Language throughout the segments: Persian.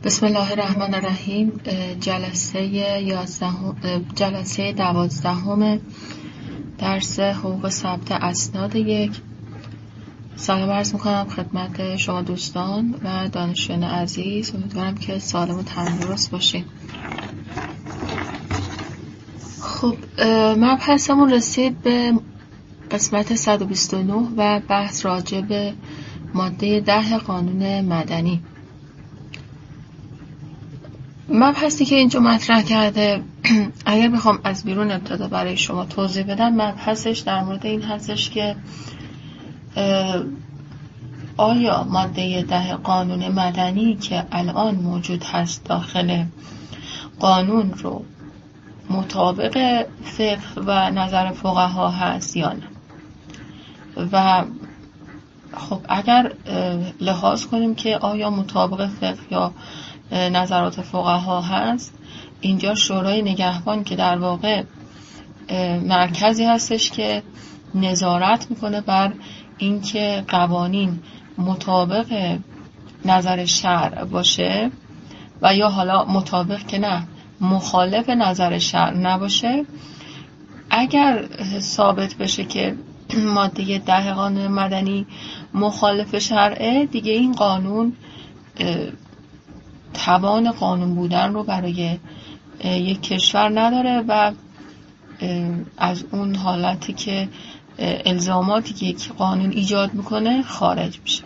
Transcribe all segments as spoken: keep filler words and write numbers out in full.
بسم الله الرحمن الرحیم. جلسه یازده جلسه دوازدهم درس حقوق ثبت اسناد یک. سلام عرض میکنم خدمت شما دوستان و دانشجویان عزیز. امیدوارم که سالم و تندرست باشید. خب مبحثمون رسید به قسمت صد و بیست و نه و بحث راجع به ماده ده قانون مدنی. مبحثی که اینجا مطرح کرده اگر بخوام از بیرون ابتدا برای شما توضیح بدم، مبحثش در مورد این هستش که آیا ماده ده قانون مدنی که الان موجود هست داخل قانون رو مطابق فقه و نظر فقها هست یا نه. و خب اگر لحاظ کنیم که آیا مطابق فقه یا نظرات فقها هست، اینجا شورای نگهبان که در واقع مرکزی هستش که نظارت میکنه بر اینکه قوانین مطابق نظر شرع باشه و یا حالا مطابق که نه مخالف نظر شرع نباشه. اگر ثابت بشه که ماده ده قانون مدنی مخالف شرعه، دیگه این قانون توان قانون بودن رو برای یک کشور نداره و از اون حالتی که الزاماتی که یک قانون ایجاد میکنه خارج میشه.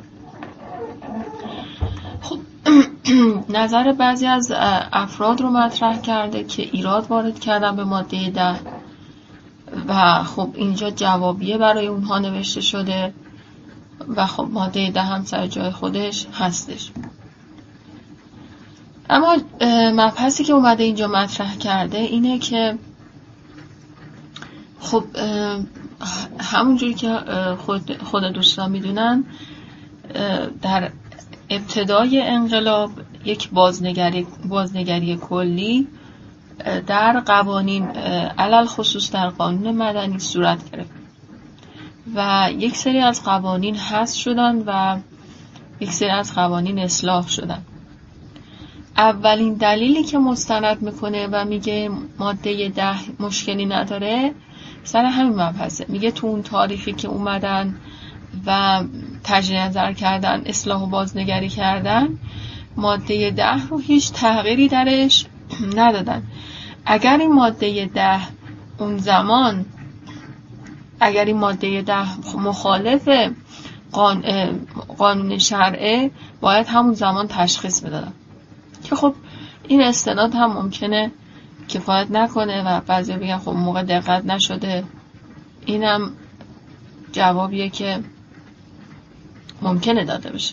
خب نظر بعضی از افراد رو مطرح کرده که ایراد وارد کردن به ماده ده و خب اینجا جوابیه برای اونها نوشته شده و خب ماده ده هم سر جای خودش هستش. اما مبحثی که اومده اینجا مطرح کرده اینه که خب همونجوری که خود, خود دوستان میدونن، در ابتدای انقلاب یک بازنگری, بازنگری کلی در قوانین علل خصوص در قانون مدنی صورت گرفت و یک سری از قوانین حذف شدن و یک سری از قوانین اصلاح شدن. اولین دلیلی که مستند میکنه و میگه ماده ده مشکلی نداره سر همین مبحثه. میگه تو اون تاریخی که اومدن و تجدید نظر کردن، اصلاح و بازنگری کردن، ماده ده رو هیچ تغییری درش ندادن. اگر این ماده ده اون زمان اگر این ماده ده مخالف قان... قانون شرعه، باید همون زمان تشخیص بدادن که خب این استناد هم ممکنه کفایت نکنه و بعضی بگن خب موقع دقت نشده. اینم جوابیه که ممکنه داده بشه.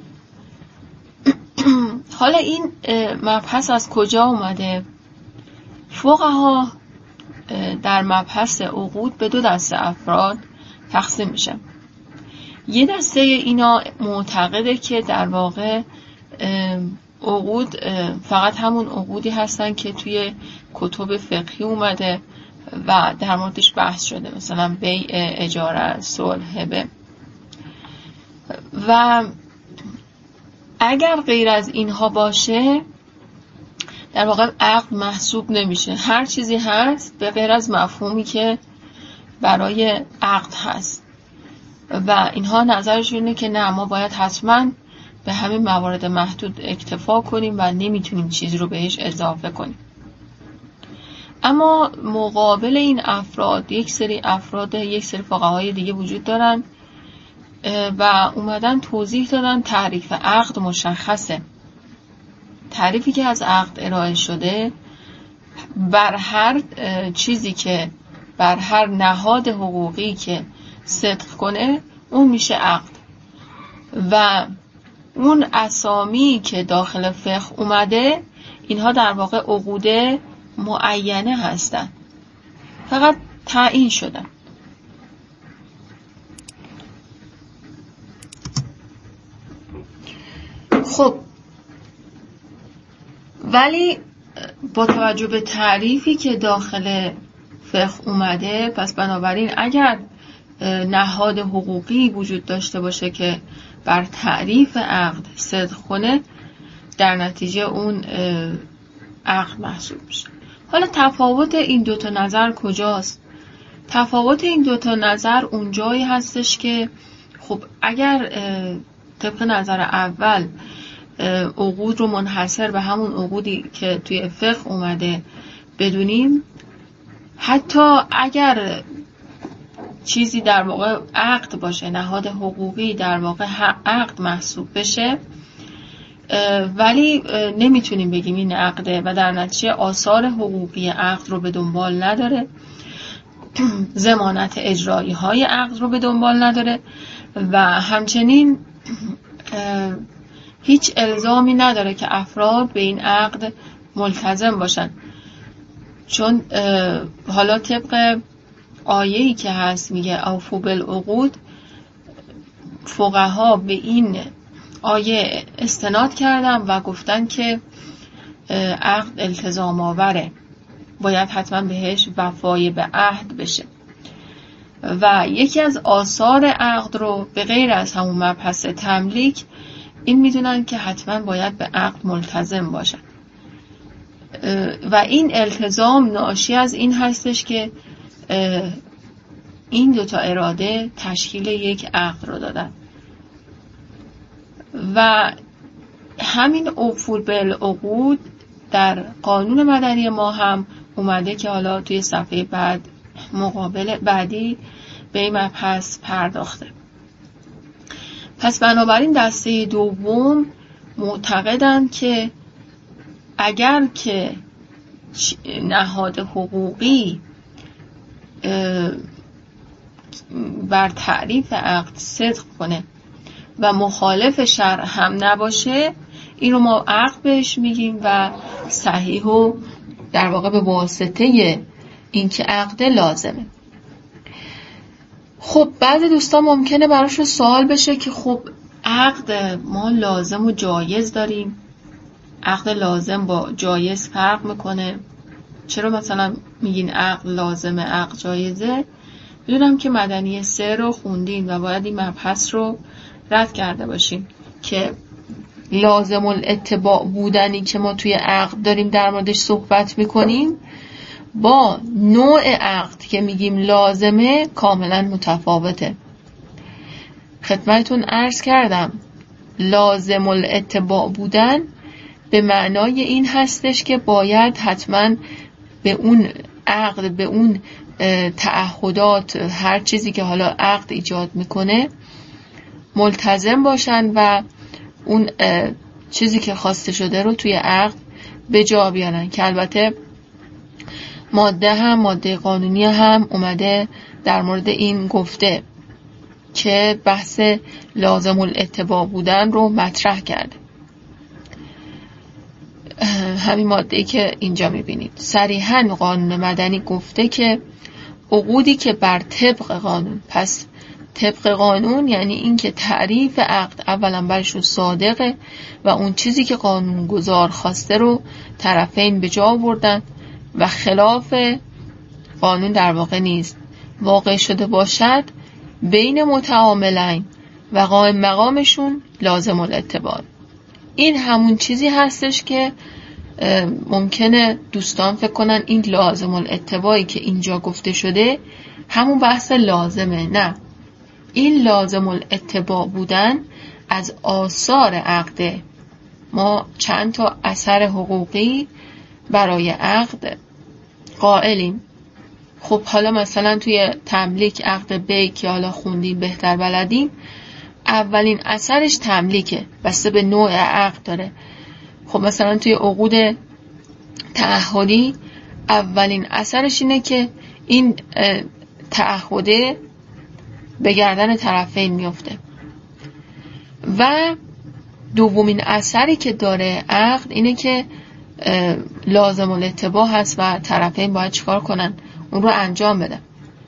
حالا این مبحث از کجا اومده؟ فقها در مبحث عقود به دو دسته افراد تقسیم میشه. یه دسته اینا معتقده که در واقع عقود فقط همون عقودی هستن که توی کتب فقهی اومده و در موردش بحث شده، مثلا بیع، اجاره، صلح، هبه. و اگر غیر از اینها باشه در واقع عقد محسوب نمیشه. هر چیزی هست به غیر از مفهومی که برای عقد هست و اینها نظرشون اینه که نه، ما باید حتما به همین موارد محدود اکتفا کنیم و نمیتونیم چیزی رو بهش اضافه کنیم. اما مقابل این افراد یک سری افراد یک سری فقهای دیگه وجود دارن و اومدن توضیح دادن تعریف عقد مشخصه. تعریفی که از عقد ارائه شده بر هر چیزی که بر هر نهاد حقوقی که صدق کنه اون میشه عقد. و اون اسامی که داخل فقه اومده اینها در واقع عقود معینه هستن، فقط تعیین شدن. خب ولی با توجه به تعریفی که داخل فقه اومده، پس بنابراین اگر نهاد حقوقی وجود داشته باشه که بر تعریف عقد صدق کنه، در نتیجه اون عقد محسوب میشه. حالا تفاوت این دوتا نظر کجاست؟ تفاوت این دوتا نظر اونجایی هستش که خب اگر طبق نظر اول عقود رو منحصر به همون عقودی که توی فقه اومده بدونیم، حتی اگر چیزی در واقع عقد باشه، نهاد حقوقی در واقع عقد محسوب بشه، ولی نمیتونیم بگیم این عقده و در نتیجه آثار حقوقی عقد رو به دنبال نداره، ضمانت اجرایی های عقد رو به دنبال نداره و همچنین هیچ الزامی نداره که افراد به این عقد ملتزم باشن. چون حالا طبق آیه‌ای که هست میگه اوفوا بالعقود، فقها به این آیه استناد کردن و گفتن که عقد التزام آوره، باید حتما بهش وفای به عهد بشه و یکی از آثار عقد رو به غیر از همون مبحث تملیک این میدونن که حتما باید به عقد ملتزم باشن و این التزام ناشی از این هستش که این دوتا اراده تشکیل یک عقد رو دادن و همین اوفوا بالعقود در قانون مدنی ما هم اومده که حالا توی صفحه بعد مقابل بعدی به این مبحث پرداخته. پس بنابراین دسته دوم معتقدند که اگر که نهاد حقوقی بر تعریف عقد صدق کنه و مخالف شرع هم نباشه، این رو ما عقد بهش میگیم و صحیح و در واقع به واسطه این که عقد لازمه. خب بعضی دوستان ممکنه براشون سوال بشه که خب عقد ما لازم و جایز داریم، عقد لازم با جایز فرق میکنه، چرا مثلا میگین عقد لازمه عقد جایزه؟ میدونم که مدنی سه رو خوندین و باید این مبحث رو رد کرده باشیم که لازم الاتباع بودنی که ما توی عقد داریم در موردش صحبت میکنیم با نوع عقد که میگیم لازمه کاملا متفاوته. خدمتون عرض کردم لازم الاتباع بودن به معنای این هستش که باید حتما به اون عقد، به اون تعهدات، هر چیزی که حالا عقد ایجاد میکنه ملتزم باشن و اون چیزی که خواسته شده رو توی عقد به جا بیارن که البته ماده هم ماده قانونی هم اومده در مورد این گفته که بحث لازم الاتباع بودن رو مطرح کرده. همین ماده‌ای که اینجا میبینید صریحاً قانون مدنی گفته که عقودی که بر طبق قانون، پس طبق قانون یعنی این که تعریف عقد اولا برشون صادقه و اون چیزی که قانون گذار خواسته رو طرفین به جا آوردن و خلاف قانون در واقع نیست، واقع شده باشد بین متعاملین و قائم مقامشون لازم الاتباع. این همون چیزی هستش که ممکنه دوستان فکر کنن این لازم الاتباعی که اینجا گفته شده همون بحث لازمه. نه، این لازم الاتباع بودن از آثار عقده. ما چند تا اثر حقوقی برای عقد قائلیم. خب حالا مثلا توی تملیک عقد بی که حالا خوندیم بهتر بلدیم، اولین اثرش تملیکه، بسته به نوع عقد داره. خب مثلا توی عقود تعهدی اولین اثرش اینه که این تعهده به گردن طرفین میفته و دومین اثری که داره عقد اینه که لازم الاتباع هست و طرفین باید چیکار کنن؟ اون رو انجام بدن.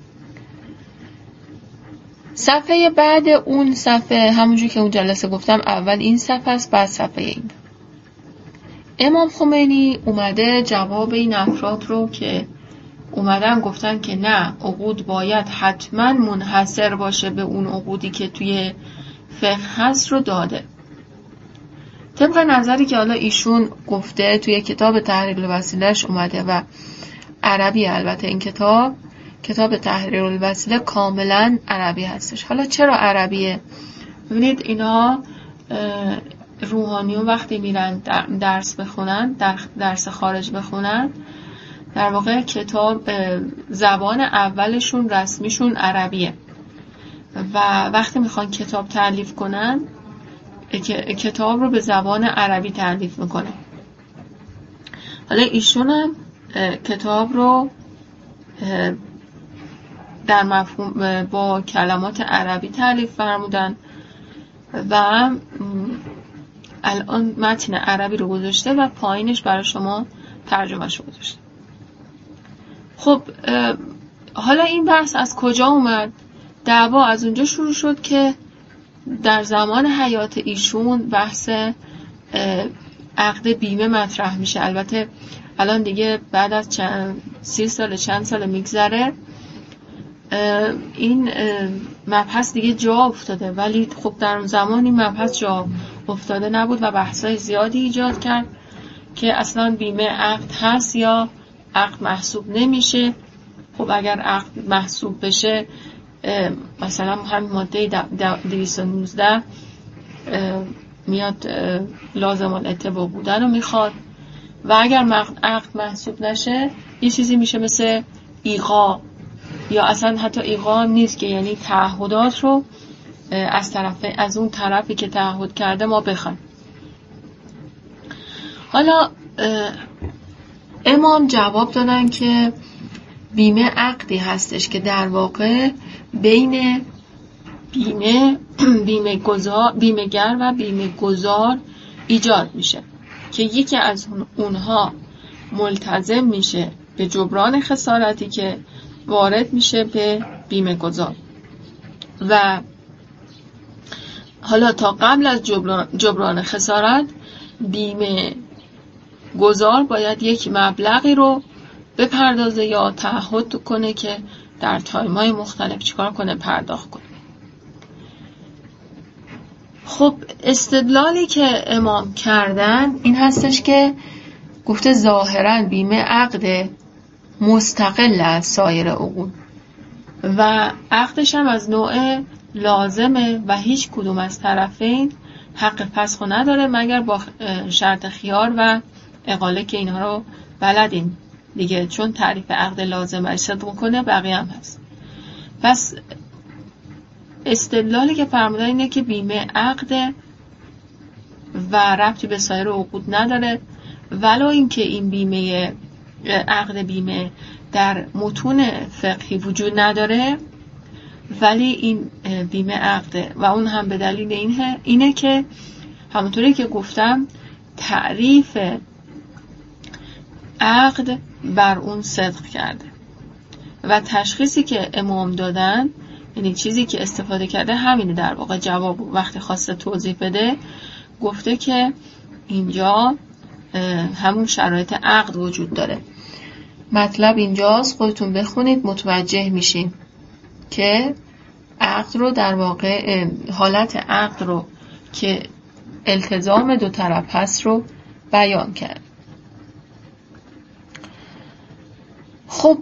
صفحه بعد اون صفحه همونجور که اون جلسه گفتم اول این صفحه است، بعد صفحه این. امام خمینی اومده جواب این افراد رو که اومدن گفتن که نه، عقود باید حتما منحصر باشه به اون عقودی که توی فقه هست رو داده طبق نظری که حالا ایشون گفته توی کتاب تحریر الوسیله‌اش اومده و عربی، البته این کتاب کتاب تحریر الوسیله کاملا عربی هستش. حالا چرا عربیه؟ ببینید اینا روحانیون وقتی میرن درس بخونن، درس خارج بخونن، در واقع کتاب زبان اولشون رسمیشون عربیه و وقتی میخوان کتاب تألیف کنن کتاب رو به زبان عربی تألیف میکنه. حالا ایشون هم کتاب رو در مفهوم با کلمات عربی تألیف فرمودن و الان متن عربی رو گذاشته و پایینش برای شما ترجمهش گذاشته. خب حالا این بحث از کجا اومد؟ دعوا از اونجا شروع شد که در زمان حیات ایشون بحث عقد بیمه مطرح میشه. البته الان دیگه بعد از چند سی سال چند سال میگذره این مبحث دیگه جا افتاده، ولی خب در اون زمان این مبحث جا افتاده نبود و بحثای زیادی ایجاد کرد که اصلا بیمه عقد هست یا عقد محسوب نمیشه. خب اگر عقد محسوب بشه مثلا همین ماده دویست و نوزده میاد لازم الاتباع بودن رو میخواد و اگر عقد محسوب نشه یه چیزی میشه مثل ایقاع یا اصلا حتی ایقاع هم نیست که یعنی تعهدات رو از طرف از اون طرفی که تعهد کرده ما بخوایم. حالا امام جواب دادن که بیمه عقدی هستش که در واقع بین بیمه بیمه گذار بیمه گر و بیمه گذار ایجاد میشه که یکی از اونها ملتزم میشه به جبران خسارتی که وارد میشه به بیمه گذار و حالا تا قبل از جبران, جبران خسارت بیمه گذار باید یک مبلغی رو بپردازه یا تعهد کنه که در تایم‌های مختلف چیکار کنه، پرداخت کنه. خب استدلالی که امام کردن این هستش که گفته ظاهراً بیمه عقد مستقل از سایر عقود و عقدش هم از نوع لازمه و هیچ کدوم از طرفین حق فسخ نداره مگر با شرط خیار و اقاله که اینها رو بلدین دیگه، چون تعریف عقد لازمه صدق کنه بقیه هم هست. پس استدلالی که فرمودن اینه که بیمه عقد و ربطی به سایر عقود نداره، ولو اینکه این بیمه عقد بیمه در متون فقهی وجود نداره، ولی این بیمه عقد و اون هم به دلیل اینه, اینه که همونطوری که گفتم تعریف عقد بر اون صدق کرده و تشخیصی که امام دادن، یعنی چیزی که استفاده کرده همینه. در واقع جواب وقتی خواسته توضیح بده گفته که اینجا همون شرایط عقد وجود داره. مطلب اینجاست، خودتون بخونید متوجه میشین که عقد رو در واقع حالت عقد رو که التزام دو طرف هست رو بیان کرد. خب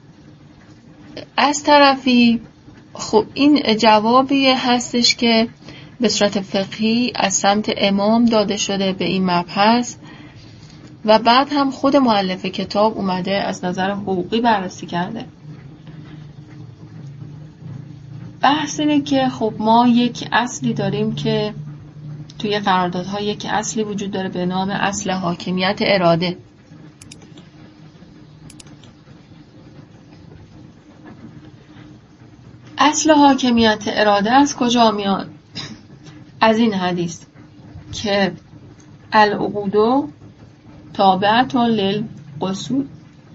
از طرفی خب این جوابی هستش که به صورت فقهی از سمت امام داده شده به این مبحث و بعد هم خود مؤلف کتاب اومده از نظر حقوقی بررسی کرده. بحث اینه که خب ما یک اصلی داریم که توی قراردادها یک اصلی وجود داره به نام اصل حاکمیت اراده. اصل حاکمیت اراده از کجا میاد؟ از این حدیث که العقود تابعة للقصود.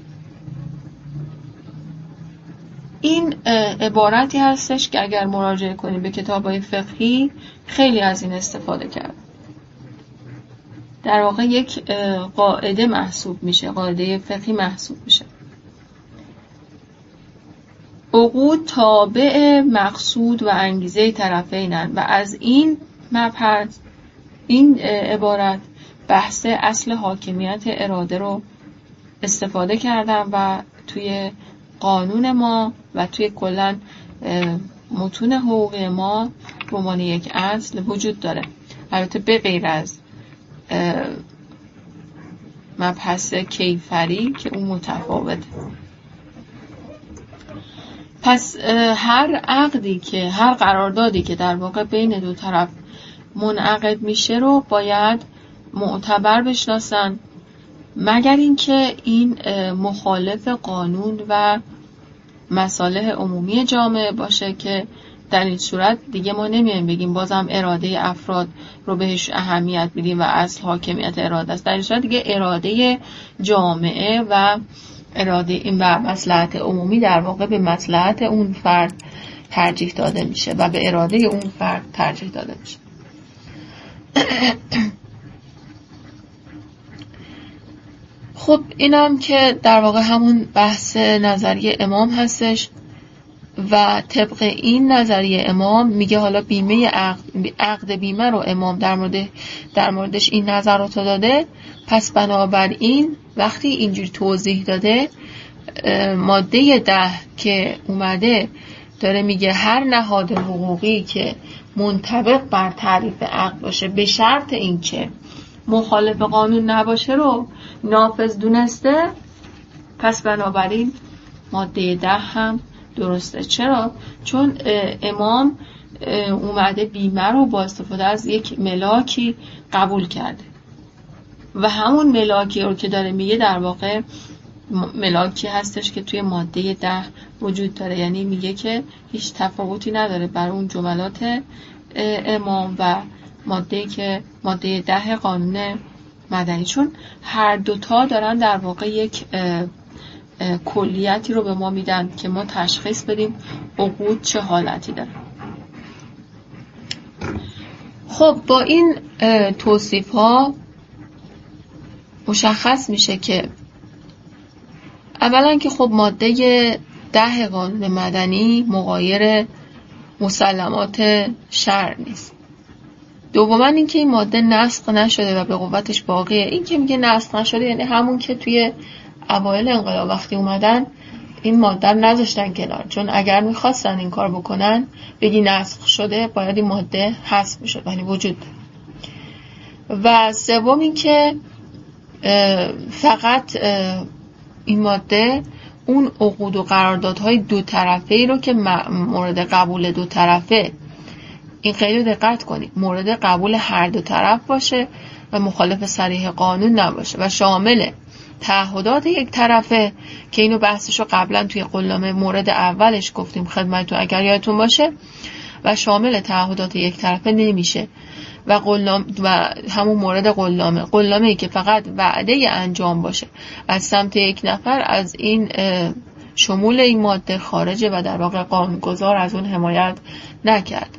این عبارتی هستش که اگر مراجعه کنیم به کتاب‌های فقهی خیلی از این استفاده کرد. در واقع یک قاعده محسوب میشه، قاعده فقهی محسوب میشه. عقود تابع مقصود و انگیزه طرفینن و از این مبحث این عبارت بحث اصل حاکمیت اراده رو استفاده کردم و توی قانون ما و توی کلاً متون حقوقی ما به عنوان یک اصل وجود داره، البته به غیر از مبحث کیفری که اون متفاوته. پس هر عقدی که هر قراردادی که در واقع بین دو طرف منعقد میشه رو باید معتبر بشناسن، مگر اینکه این مخالف قانون و مصالح عمومی جامعه باشه که در این صورت دیگه ما نمیایم بگیم بازم اراده افراد رو بهش اهمیت میدیم و اصل حاکمیت اراده است. در این صورت دیگه اراده جامعه و اراده این و مصلحت عمومی در واقع به مصلحت اون فرد ترجیح داده میشه و به اراده اون فرد ترجیح داده میشه. خب اینم که در واقع همون بحث نظریه امام هستش و طبق این نظریه امام میگه حالا بیمه عقد, عقد بیمه رو امام در مورد در موردش این نظرات رو داده. پس بنابراین وقتی اینجوری توضیح داده، ماده ده که اومده داره میگه هر نهاد حقوقی که منطبق بر تعریف عقد باشه به شرط این که مخالف قانون نباشه رو نافذ دونسته، پس بنابراین ماده ده هم درسته. چرا؟ چون امام اومده بیمه رو با استفاده از یک ملاکی قبول کرده و همون ملاکی رو که داره میگه در واقع ملاکی هستش که توی ماده ده وجود داره، یعنی میگه که هیچ تفاوتی نداره بر اون جملات امام و ماده که ماده ده قانون مدنی، چون هر دوتا دارن در واقع یک کلیتی رو به ما میدن که ما تشخیص بدیم عقود چه حالتی داره. خب با این توصیف ها مشخص میشه که اولا که خب ماده ده قانون مدنی مغایر مسلمات شرع نیست. دوما این که این ماده نسخ نشده و به قوتش باقیه. این که میگه نسخ نشده یعنی همون که توی اوایل انقلاب وقتی اومدن این ماده رو نذاشتن کنار، چون اگر میخواستن این کار بکنن بگی نسخ شده باید این ماده حذف میشد، ولی وجود داره. و سوم این که فقط این ماده اون عقود و قراردادهای دو طرفه‌ای رو که مورد قبول دو طرفه، این خیلی دقت کنید، مورد قبول هر دو طرف باشه و مخالف صریح قانون نباشه و شامل تعهدات یک طرفه که اینو بحثشو قبلا توی قلامه مورد اولش گفتیم خدمتتون اگر یادتون باشه، و شامل تعهدات یک طرفه نمیشه و قلام و همون مورد قلامه قلامه ای که فقط وعده انجام باشه از سمت یک نفر از این شمول این ماده خارجه و در واقع قانونگذار از اون حمایت نکرد.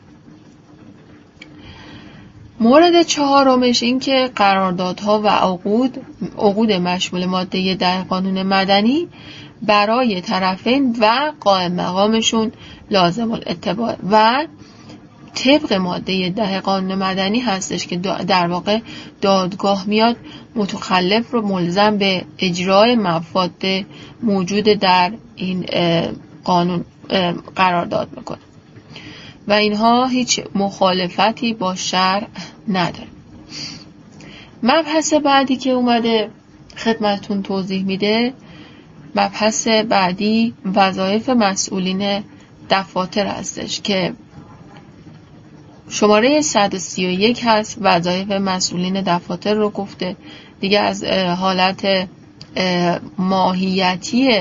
مورد چهارمش این که قراردادها و عقود عقود مشمول ماده ده قانون مدنی برای طرفین و قائم مقامشون لازم الاتباع و طبق ماده ده قانون مدنی هستش که در واقع دادگاه میاد متخلف رو ملزم به اجرای مفاد موجود در این قانون قرارداد میکنه و اینها هیچ مخالفتی با شرع نداره. مبحث بعدی که اومده خدمتتون توضیح میده، مبحث بعدی وظایف مسئولین دفاتر هستش که شماره صد و سی و یک هست. وظایف مسئولین دفاتر رو گفته دیگه، از حالت ماهیتی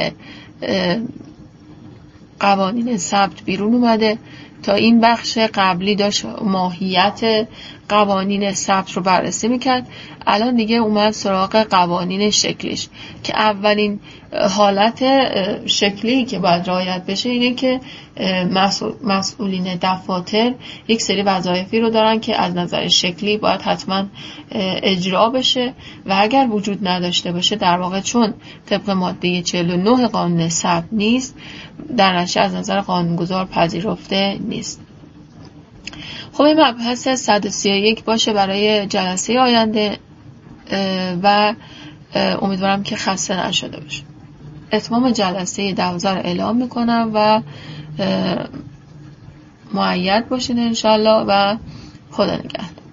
قوانین ثبت بیرون اومده. تا این بخش قبلی داشت ماهیت قوانین ثبت رو بررسی میکرد، الان دیگه اومد سراغ قوانین شکلیش که اولین حالت شکلی که باید رعایت بشه اینه که مسئولین دفاتر یک سری وظایفی رو دارن که از نظر شکلی باید حتما اجرا بشه و اگر وجود نداشته باشه در واقع چون طبق ماده چهل و نه قانون ثبت نیست، در نتیجه از نظر قانونگذار پذیرفته نیست. خب این مبحث صد و سی و یک باشه برای جلسه آینده و امیدوارم که خسته نشده باشه. اتمام جلسه دوازده رو اعلام میکنم و مؤید باشین انشالله و خدا نگهدار.